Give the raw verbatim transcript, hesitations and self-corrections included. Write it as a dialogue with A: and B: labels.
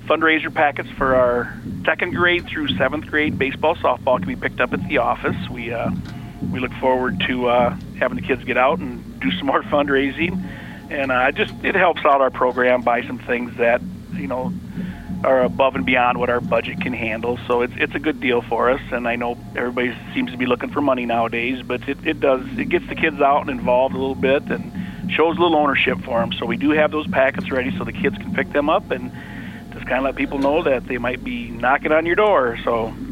A: fundraiser packets for our second grade through seventh grade baseball, softball can be picked up at the office. We uh, we look forward to uh, having the kids get out and do some more fundraising, and uh, just it helps out our program by some things that you know are above and beyond what our budget can handle. So it's it's a good deal for us, and I know everybody seems to be looking for money nowadays, but it, it does it gets the kids out and involved a little bit and shows a little ownership for them. So we do have those packets ready so the kids can pick them up and just kind of let people know that they might be knocking on your door. So